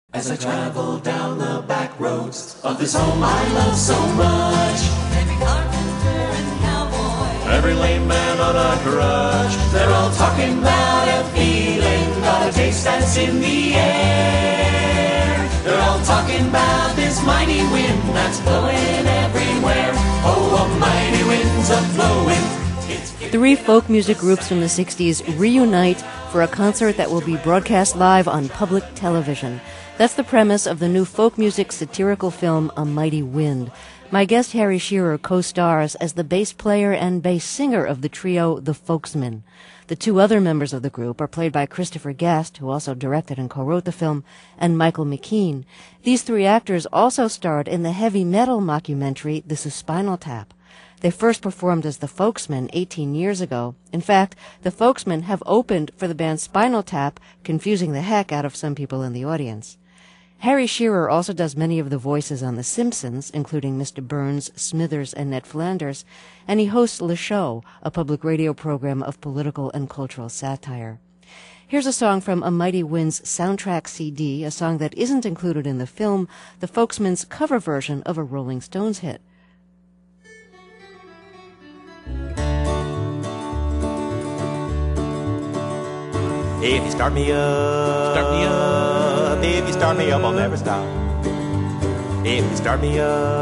As I travel down the back roads of this home I love so much, every carpenter and cowboy, every lame man on a crutch, they're all talking about a feeling, got a taste that's in the air. They're all talking about this mighty wind that's blowing everywhere. Oh, a mighty wind's a-blowing. Three folk music groups from the 60s reunite for a concert that will be broadcast live on public television. That's the premise of the new folk music satirical film, A Mighty Wind. My guest, Harry Shearer, co-stars as the bass player and bass singer of the trio, The Folksmen. The two other members of the group are played by Christopher Guest, who also directed and co-wrote the film, and Michael McKean. These three actors also starred in the heavy metal mockumentary, This Is Spinal Tap. They first performed as the Folksmen 18 years ago. In fact, the Folksmen have opened for the band Spinal Tap, confusing the heck out of some people in the audience. Harry Shearer also does many of the voices on The Simpsons, including Mr. Burns, Smithers, and Ned Flanders, and he hosts Le Show, a public radio program of political and cultural satire. Here's a song from A Mighty Wind's soundtrack CD, a song that isn't included in the film, the Folksmen's cover version of a Rolling Stones hit. If you start me up, if you start me up, I'll never stop. If you start me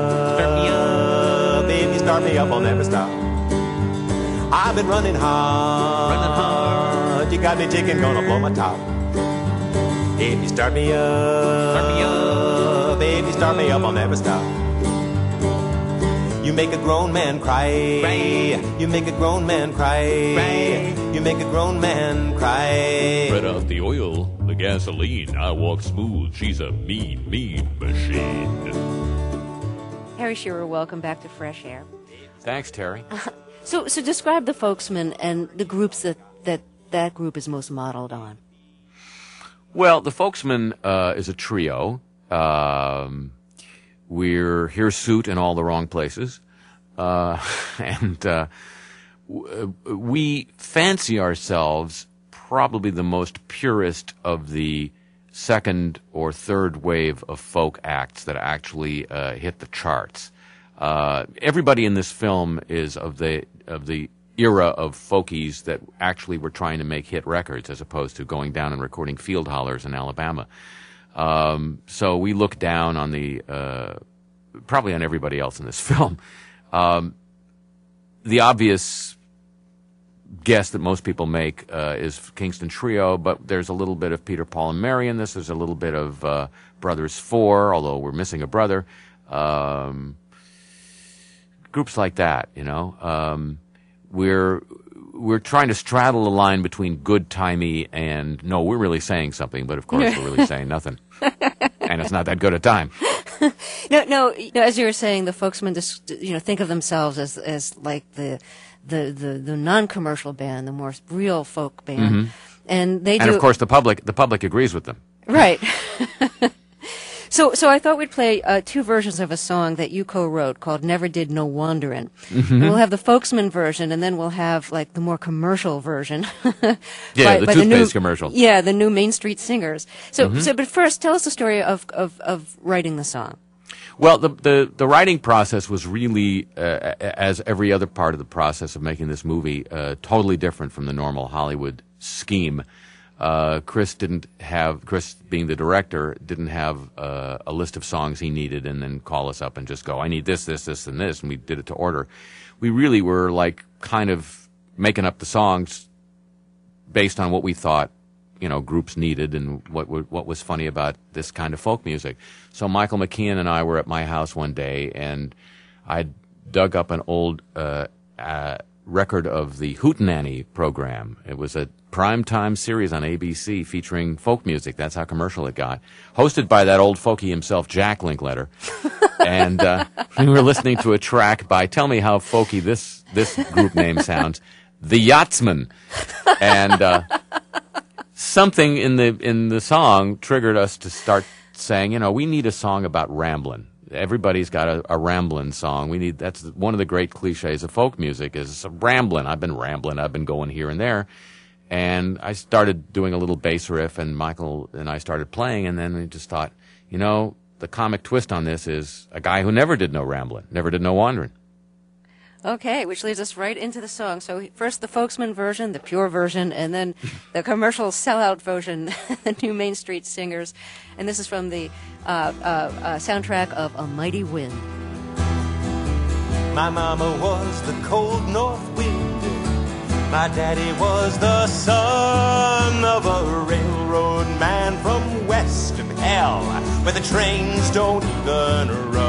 up, if you start me up, I'll never stop. I've been running hard, you got me ticking, gonna blow my top. If you start me up, if you start me up, I'll never stop. You make a grown man cry. You make a grown man cry. You make a grown man cry. Spread out the oil, the gasoline. I walk smooth. She's a mean, mean machine. Harry Shearer, welcome back to Fresh Air. Thanks, Terry. So describe the Folksmen and the groups that group is most modeled on. Well, the Folksmen is a trio. We're hirsute in all the wrong places. And we fancy ourselves probably the most purest of the second or third wave of folk acts that actually hit the charts. Everybody in this film is of the era of folkies that actually were trying to make hit records as opposed to going down and recording field hollers in Alabama. So we look down on probably on everybody else in this film. The obvious guess that most people make is Kingston Trio, but there's a little bit of Peter, Paul, and Mary in this. There's a little bit of Brothers Four, although we're missing a brother. Groups like that, you know. We're trying to straddle the line between good-timey and, no, we're really saying something, but of course we're really saying nothing. And it's not that good a time. No, as you were saying, the Folksmen just, think of themselves as like the non-commercial band, the more real folk band. Mm-hmm. And they do. And of course the public agrees with them. Right. So I thought we'd play two versions of a song that you co-wrote called Never Did No Wanderin'. Mm-hmm. We'll have the Folksmen version, and then we'll have like the more commercial version. The toothpaste commercial. Yeah, the new Main Street Singers. But first, tell us the story of writing the song. Well, the writing process was really, as every other part of the process of making this movie, totally different from the normal Hollywood scheme. Chris, being the director, didn't have a list of songs he needed and then call us up and just go, I need this, this, this, and this, and we did it to order. We really were like kind of making up the songs based on what we thought, groups needed and what was funny about this kind of folk music. So Michael McKean and I were at my house one day, and I dug up an old record of the Hootenanny program. It was a primetime series on ABC featuring folk music. That's how commercial it got. Hosted by that old folkie himself, Jack Linkletter. And we were listening to a track by, tell me how folky this group name sounds, The Yachtsmen. And something in the song triggered us to start saying, we need a song about ramblin'. Everybody's got a ramblin' song. That's one of the great cliches of folk music is ramblin'. I've been rambling. I've been going here and there. And I started doing a little bass riff, and Michael and I started playing, and then we just thought, the comic twist on this is a guy who never did no rambling, never did no wandering. Okay, which leads us right into the song. So first the Folksman version, the pure version, and then the commercial sellout version, the new Main Street Singers. And this is from the soundtrack of A Mighty Wind. My mama was the cold north wind. My daddy was the son of a railroad man from west of hell, where the trains don't even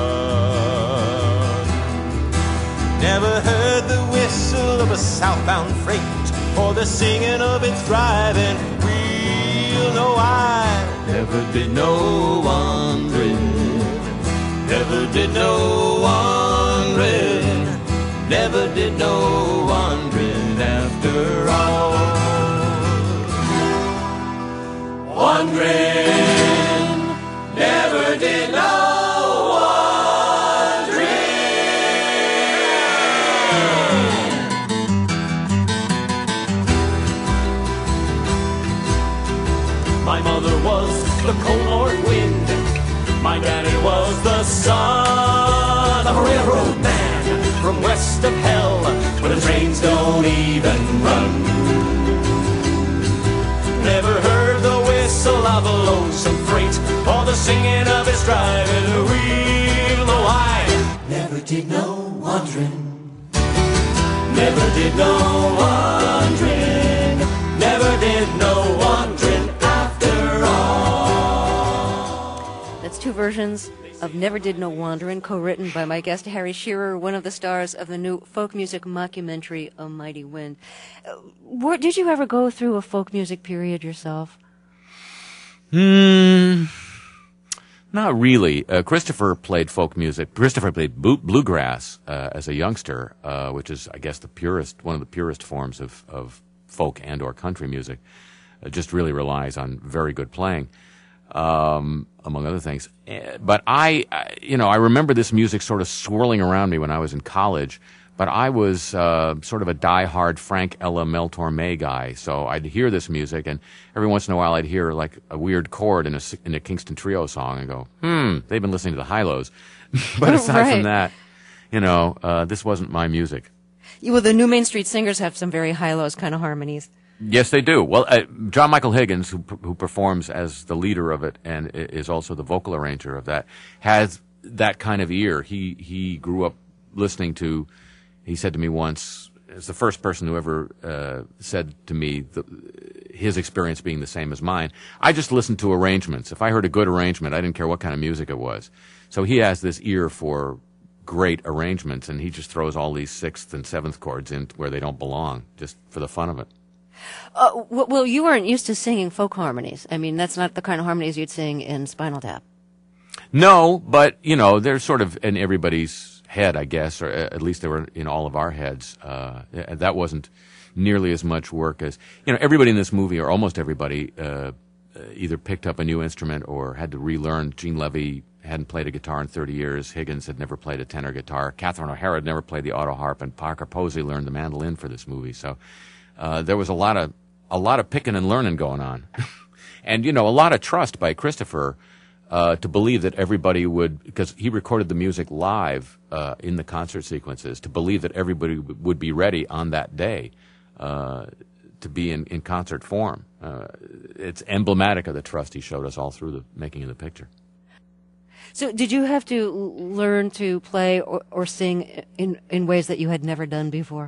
run. Never heard the whistle of a southbound freight or the singing of its driving wheel. No, I never did no wandering. Never did no wandering. Never did no wandering after all. Wandering. Never did no wandering. My mother was the cold north wind. My daddy was the son of a railroad man from west of hell, where the trains don't even run. Never heard the whistle of a lonesome freight or the singing of his driving wheel. No, I never did no wandering. Never did no wandering. Never did no wandering after all. That's two versions of Never Did No Wanderin', co-written by my guest Harry Shearer, one of the stars of the new folk music mockumentary A Mighty Wind. Did you ever go through a folk music period yourself? Not really. Christopher played folk music. Christopher played bluegrass as a youngster, which is, I guess, one of the purest forms of folk and or country music. Just really relies on very good playing. Among other things. But I remember this music sort of swirling around me when I was in college, but I was sort of a die-hard Frank Ella Mel Torme guy, so I'd hear this music, and every once in a while I'd hear like a weird chord in a Kingston Trio song and go, they've been listening to the Hi-Los. But aside from that, this wasn't my music. Well, the new Main Street Singers have some very Hi-Los kind of harmonies. Yes, they do. Well, John Michael Higgins, who performs as the leader of it and is also the vocal arranger of that, has that kind of ear. He grew up listening to. He said to me once, as the first person who ever said to me his experience being the same as mine. I just listened to arrangements. If I heard a good arrangement, I didn't care what kind of music it was. So he has this ear for great arrangements, and he just throws all these sixth and seventh chords in where they don't belong, just for the fun of it. Well, you weren't used to singing folk harmonies. I mean, that's not the kind of harmonies you'd sing in Spinal Tap. No, but, they're sort of in everybody's head, I guess, or at least they were in all of our heads. That wasn't nearly as much work as, everybody in this movie, or almost everybody, either picked up a new instrument or had to relearn. Gene Levy hadn't played a guitar in 30 years. Higgins had never played a tenor guitar. Catherine O'Hara had never played the auto harp, and Parker Posey learned the mandolin for this movie. So there was a lot of picking and learning going on. And, a lot of trust by Christopher to believe that everybody would, because he recorded the music live in the concert sequences, to believe that everybody would be ready on that day to be in concert form. It's emblematic of the trust he showed us all through the making of the picture. So did you have to learn to play or sing in ways that you had never done before?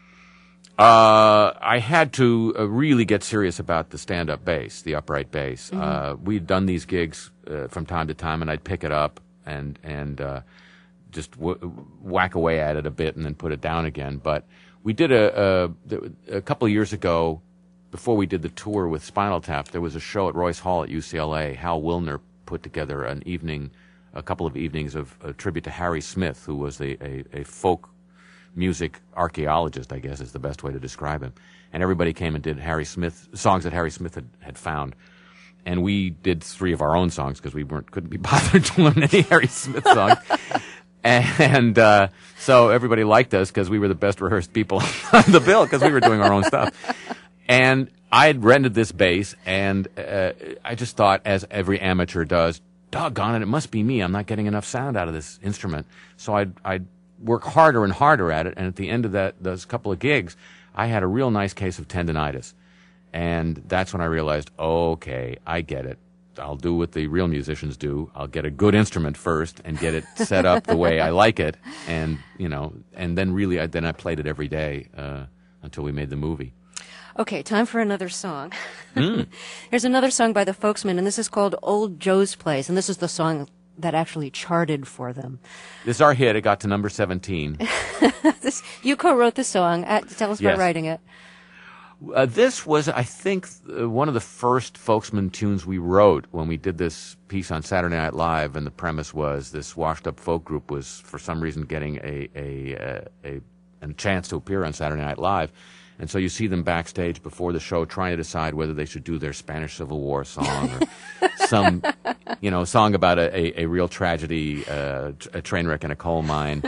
I had to really get serious about the stand-up bass, the upright bass. Mm-hmm. We'd done these gigs from time to time, and I'd pick it up and just whack away at it a bit and then put it down again. But we did a couple of years ago, before we did the tour with Spinal Tap, there was a show at Royce Hall at UCLA. Hal Wilner put together a couple of evenings of a tribute to Harry Smith, who was a folk music archaeologist, I guess is the best way to describe him. And everybody came and did songs that Harry Smith had found. And we did 3 of our own songs because we couldn't be bothered to learn any Harry Smith songs. And so everybody liked us because we were the best rehearsed people on the bill because we were doing our own stuff. And I had rented this bass, and I just thought, as every amateur does, doggone it, it must be me. I'm not getting enough sound out of this instrument. So I'd work harder and harder at it, and at the end of those couple of gigs, I had a real nice case of tendinitis. And that's when I realized, okay, I get it. I'll do what the real musicians do. I'll get a good instrument first and get it set up the way I like it, and and then really, I played it every day until we made the movie. Okay, time for another song. Here's another song by the Folksmen, and this is called Old Joe's Place, and this is the song that actually charted for them. This is our hit. It got to number 17. You co-wrote the song. Tell us about writing it. This was, I think, one of the first Folksman tunes we wrote when we did this piece on Saturday Night Live, and the premise was this washed-up folk group was, for some reason, getting a chance to appear on Saturday Night Live. And so you see them backstage before the show trying to decide whether they should do their Spanish Civil War song or some, song about a real tragedy, a train wreck in a coal mine.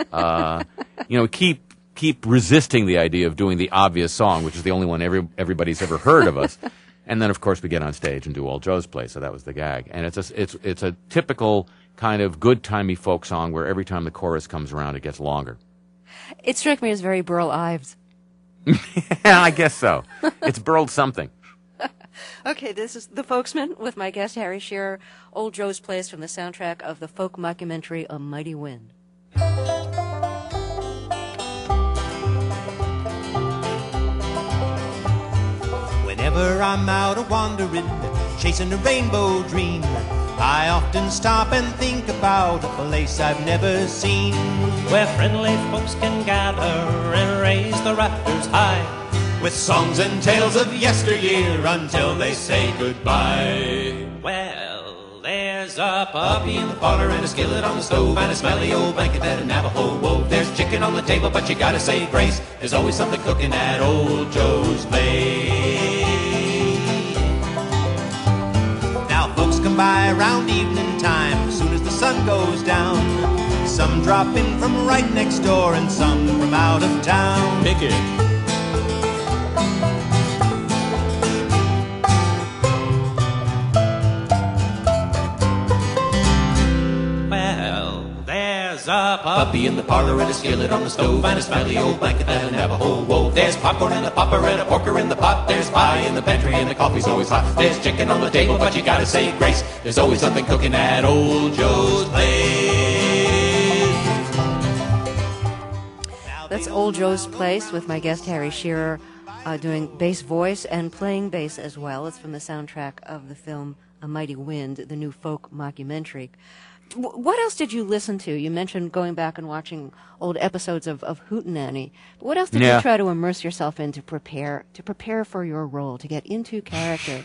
Keep resisting the idea of doing the obvious song, which is the only one everybody's ever heard of us. And then, of course, we get on stage and do Old Joe's Place. So that was the gag. And it's a typical kind of good-timey folk song where every time the chorus comes around, it gets longer. It struck me as very Burl Ives. I guess so. It's burled something. Okay, this is the Folksmen with my guest Harry Shearer, Old Joe's Place from the soundtrack of the folk mockumentary A Mighty Wind. Whenever I'm out a-wandering, chasing a rainbow dream, I often stop and think about a place I've never seen, where friendly folks can gather and raise the rafters high, with songs and tales of yesteryear until they say goodbye. Well, there's a puppy in the parlor and a skillet on the stove and a smelly old blanket that a Navajo wove. There's chicken on the table, but you gotta say grace. There's always something cooking at Old Joe's Place. Folks come by around evening time as soon as the sun goes down. Some drop in from right next door and some from out of town. Pick it. Well, there's a puppy in the parlor and a skillet on the stove and a smelly old blanket that a Navajo wove. There's popcorn in the popper and a porker in the pot. There's pie in the pantry and the coffee's always hot. There's chicken on the table, but you gotta say grace. There's always something cooking at Old Joe's Place. That's Old Joe's Place with my guest Harry Shearer doing bass voice and playing bass as well. It's from the soundtrack of the film A Mighty Wind, the new folk mockumentary. What else did you listen to? You mentioned going back and watching old episodes of Hootenanny. What else did you try to immerse yourself in to prepare for your role, to get into character?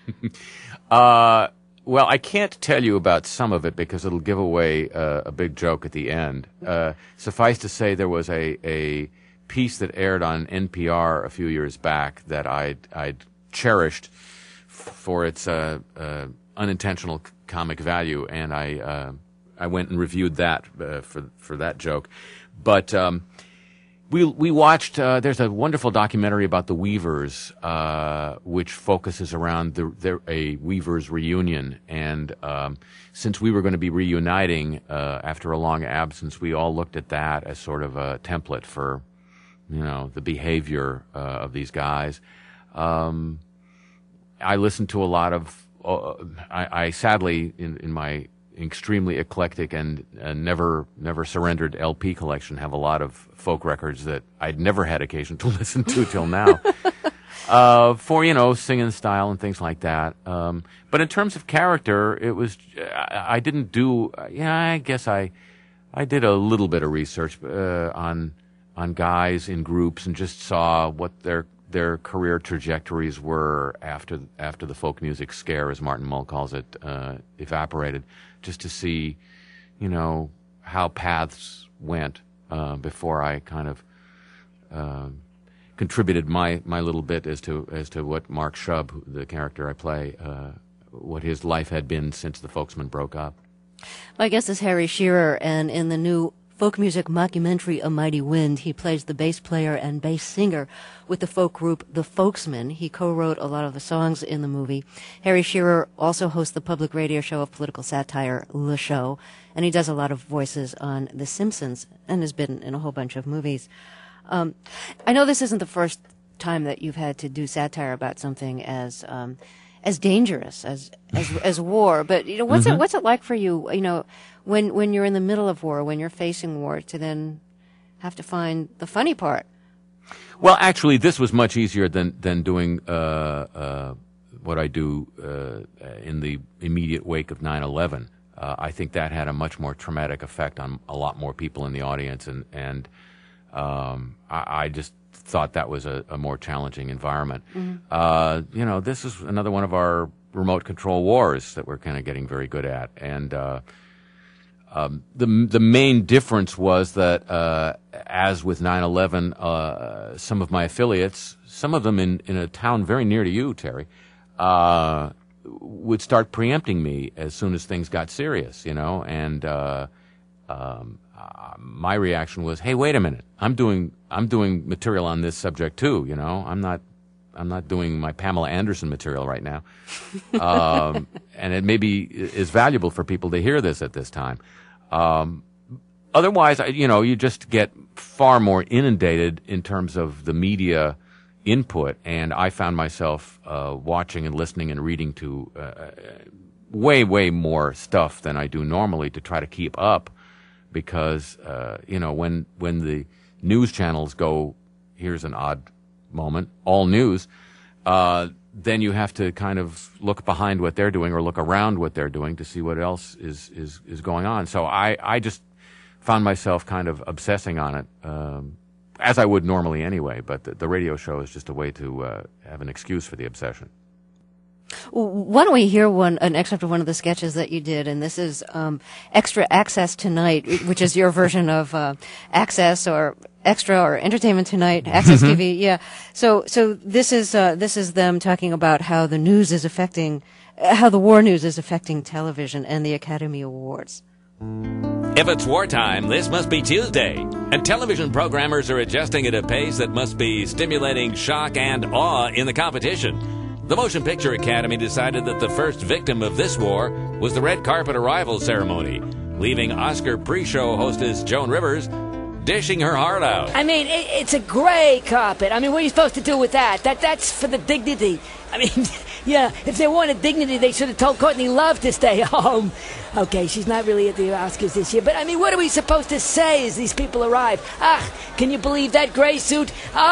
Well, I can't tell you about some of it because it'll give away a big joke at the end. Suffice to say, there was a piece that aired on NPR a few years back that I'd cherished for its unintentional comic value, and I went and reviewed that for that joke. But we watched. There's a wonderful documentary about the Weavers, which focuses around a Weavers reunion. And since we were going to be reuniting after a long absence, we all looked at that as sort of a template for, the behavior of these guys. I listened to a lot of. I sadly, in my extremely eclectic and never surrendered LP collection, have a lot of folk records that I'd never had occasion to listen to till now. For singing style and things like that. But in terms of character, it was I didn't do. I guess I did a little bit of research on guys in groups and just saw what their career trajectories were after the folk music scare, as Martin Mull calls it, evaporated, just to see, how paths went before I kind of contributed my little bit as to what Mark Shub, the character I play, what his life had been since the Folksmen broke up. My guest is Harry Shearer, and in the new folk music mockumentary A Mighty Wind. He plays the bass player and bass singer with the folk group The Folksmen. He co-wrote a lot of the songs in the movie. Harry Shearer also hosts the public radio show of political satire, Le Show, and he does a lot of voices on The Simpsons and has been in a whole bunch of movies. I know this isn't the first time that you've had to do satire about something as dangerous as war, but what's it like for you? When you're in the middle of war, when you're facing war, to then have to find the funny part. Well, actually, this was much easier than doing what I do in the immediate wake of 9/11. I think that had a much more traumatic effect on a lot more people in the audience, and I just thought that was a more challenging environment. Mm-hmm. This is another one of our remote control wars that we're kind of getting very good at, and the main difference was that as with 9/11, some of my affiliates, some of them in a town very near to you, Terry, would start preempting me as soon as things got serious, and my reaction was, "Hey, wait a minute! I'm doing material on this subject too. I'm not doing my Pamela Anderson material right now, and it maybe is valuable for people to hear this at this time. Otherwise, you just get far more inundated in terms of the media input, and I found myself watching and listening and reading to way more stuff than I do normally to try to keep up. Because, when the news channels go, here's an odd moment, all news, then you have to kind of look behind what they're doing or look around what they're doing to see what else is going on. So I just found myself kind of obsessing on it, as I would normally anyway. But the radio show is just a way to have an excuse for the obsession. Why don't we hear an excerpt of one of the sketches that you did, and this is Extra Access Tonight, which is your version of Access or Extra or Entertainment Tonight, Access TV. Yeah. So this is them talking about how the news is affecting, how the war news is affecting television and the Academy Awards. If it's wartime, this must be Tuesday, and television programmers are adjusting at a pace that must be stimulating shock and awe in the competition. The Motion Picture Academy decided that the first victim of this war was the red carpet arrival ceremony, leaving Oscar pre-show hostess Joan Rivers dishing her heart out. I mean, it's a gray carpet. I mean, what are you supposed to do with that? That's for the dignity. I mean, yeah, if they wanted dignity, they should have told Courtney Love to stay home. Okay, she's not really at the Oscars this year, but I mean, what are we supposed to say as these people arrive? Can you believe that gray suit?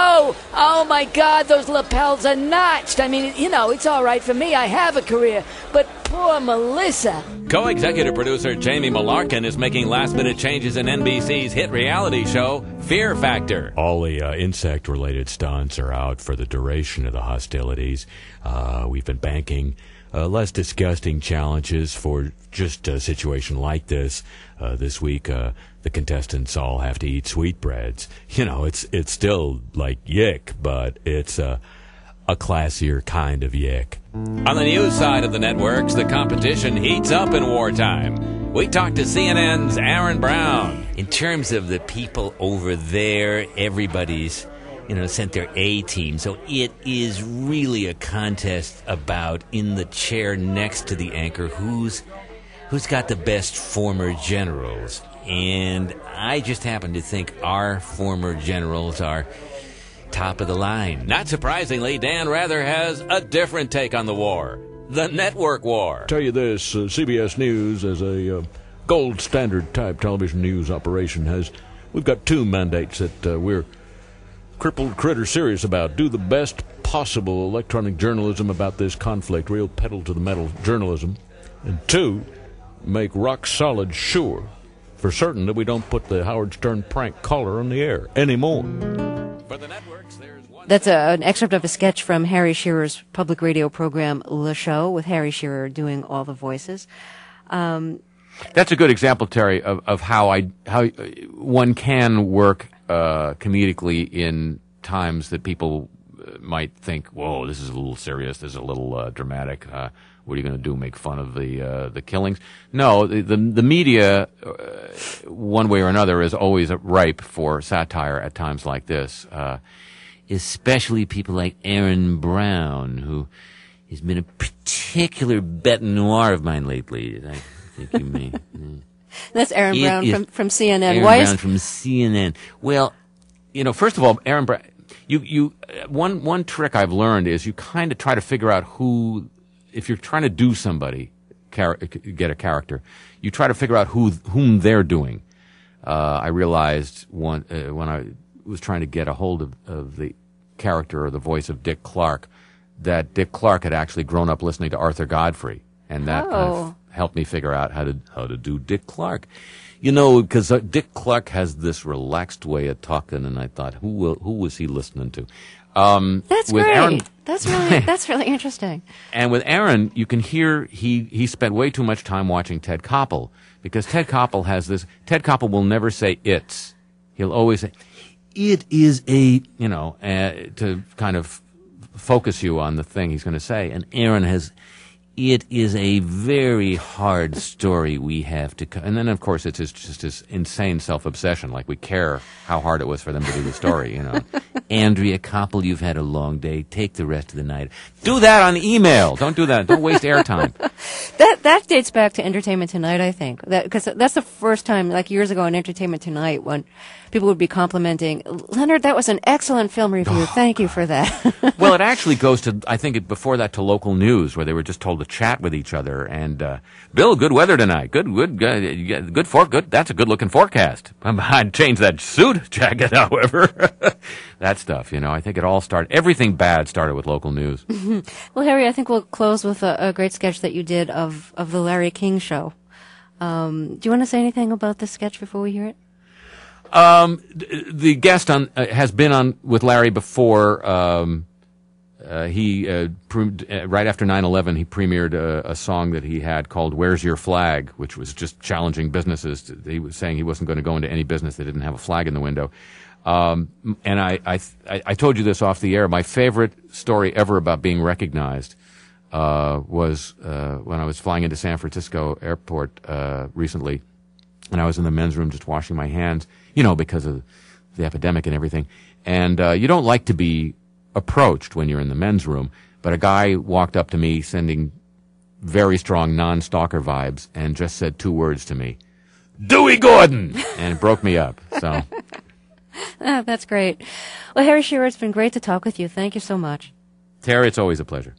Oh my God, those lapels are notched. I mean, it's all right for me. I have a career, but poor Melissa. Co-executive producer Jamie Malarkin is making last-minute changes in NBC's hit reality show, Fear Factor. All the insect-related stunts are out for the duration of the hostilities. We've been banking less disgusting challenges for just a situation like this. This week, the contestants all have to eat sweetbreads. It's still like yick, but it's a classier kind of yick. On the news side of the networks, the competition heats up in wartime. We talked to CNN's Aaron Brown. In terms of the people over there, everybody's sent their A-team. So it is really a contest about, in the chair next to the anchor, who's got the best former generals. And I just happen to think our former generals are top of the line. Not surprisingly, Dan Rather has a different take on the war. The network war. Tell you this, CBS News, as a gold standard type television news operation, we've got two mandates that we're crippled critter serious about. Do the best possible electronic journalism about this conflict, real pedal to the metal journalism. And two, make rock solid sure for certain that we don't put the Howard Stern prank caller on the air anymore. For the networks, there's one. That's an excerpt of a sketch from Harry Shearer's public radio program Le Show, with Harry Shearer doing all the voices. That's a good example, Terry, of how one can work comedically in times that people might think, whoa, this is a little serious, this is a little dramatic. What are you going to do? Make fun of the killings? No, the media, one way or another, is always ripe for satire at times like this. Especially people like Aaron Brown, who has been a particular bête noire of mine lately. I think you may. That's Aaron Brown from CNN. Aaron Brown from CNN. Well, first of all, Aaron Brown. One trick I've learned is you kind of try to figure out who. If you're trying to do somebody, get a character, you try to figure out whom they're doing. I realized when I was trying to get a hold of the character or the voice of Dick Clark, that Dick Clark had actually grown up listening to Arthur Godfrey, and that kind of helped me figure out how to do Dick Clark. Because Dick Clark has this relaxed way of talking, and I thought, who was he listening to? That's with great. Aaron, that's really interesting. And with Aaron, you can hear he spent way too much time watching Ted Koppel, because Ted Koppel has this. Ted Koppel will never say it's. He'll always say, it is to kind of focus you on the thing he's going to say. And Aaron has, it is a very hard story we have to, and then of course it's just his insane self-obsession, like we care how hard it was for them to do the story, Andrea Koppel, you've had a long day, take the rest of the night. Do that on email. Don't do that. Don't waste airtime. That dates back to Entertainment Tonight, I think. Because that's the first time, like years ago on Entertainment Tonight, when people would be complimenting, Leonard, that was an excellent film review. Thank you for that. Well, it actually goes to, I think before that, to local news, where they were just told to chat with each other. And, Bill, good weather tonight. Good, that's a good-looking forecast. I'd change that suit jacket, however. That stuff, I think it all started, everything bad started with local news. Well, Harry, I think we'll close with a great sketch that you did of the Larry King Show. Do you want to say anything about this sketch before we hear it? The guest has been on with Larry before. He right after 9/11, he premiered a song that he had called "Where's Your Flag," which was just challenging businesses. He was saying he wasn't going to go into any business that didn't have a flag in the window. And I told you this off the air. My favorite story ever about being recognized was when I was flying into San Francisco airport recently, and I was in the men's room just washing my hands, because of the epidemic and everything. And you don't like to be approached when you're in the men's room, but a guy walked up to me sending very strong non-stalker vibes and just said 2 words to me, "Dewey Gordon," and it broke me up. So. That's great. Well, Harry Shearer, it's been great to talk with you. Thank you so much. Terry, it's always a pleasure.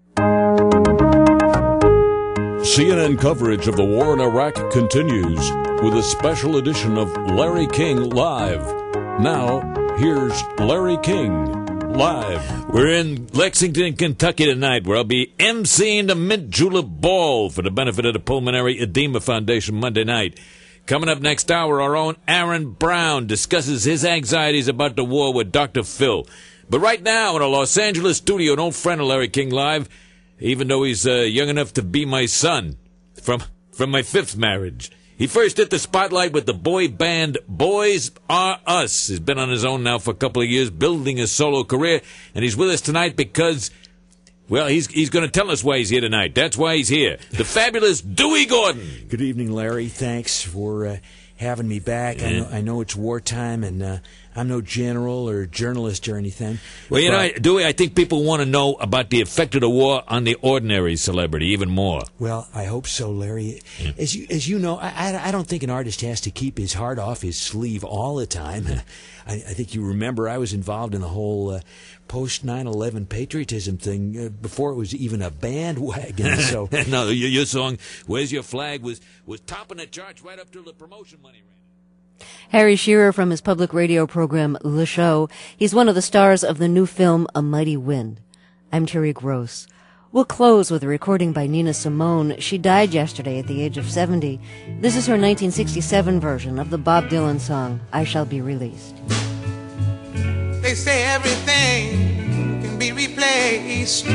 CNN coverage of the war in Iraq continues with a special edition of Larry King Live. Now, here's Larry King Live. We're in Lexington, Kentucky tonight, where I'll be emceeing the Mint Julep Ball for the benefit of the Pulmonary Edema Foundation Monday night. Coming up next hour, our own Aaron Brown discusses his anxieties about the war with Dr. Phil. But right now, in a Los Angeles studio, an old friend of Larry King Live, even though he's young enough to be my son from my 5th marriage. He first hit the spotlight with the boy band Boys R Us. He's been on his own now for a couple of years, building a solo career, and he's with us tonight because, well, he's going to tell us why he's here tonight. That's why he's here. The fabulous Dewey Gordon. Good evening, Larry. Thanks for having me back. Yeah. I know it's wartime, and I'm no general or journalist or anything. Well, Dewey, I think people want to know about the effect of the war on the ordinary celebrity even more. Well, I hope so, Larry. Yeah. As you know, I don't think an artist has to keep his heart off his sleeve all the time. I think you remember I was involved in the whole post 9/11 patriotism thing before it was even a bandwagon. So no, your song "Where's Your Flag" was topping the charts right up till the promotion money ran. Harry Shearer from his public radio program, Le Show. He's one of the stars of the new film, A Mighty Wind. I'm Terry Gross. We'll close with a recording by Nina Simone. She died yesterday at the age of 70. This is her 1967 version of the Bob Dylan song, I Shall Be Released. They say everything can be replaced.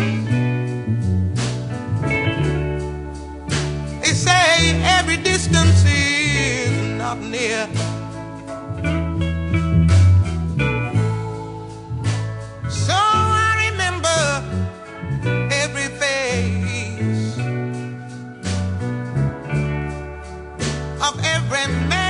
They say every distance is not near. So I remember every face every man.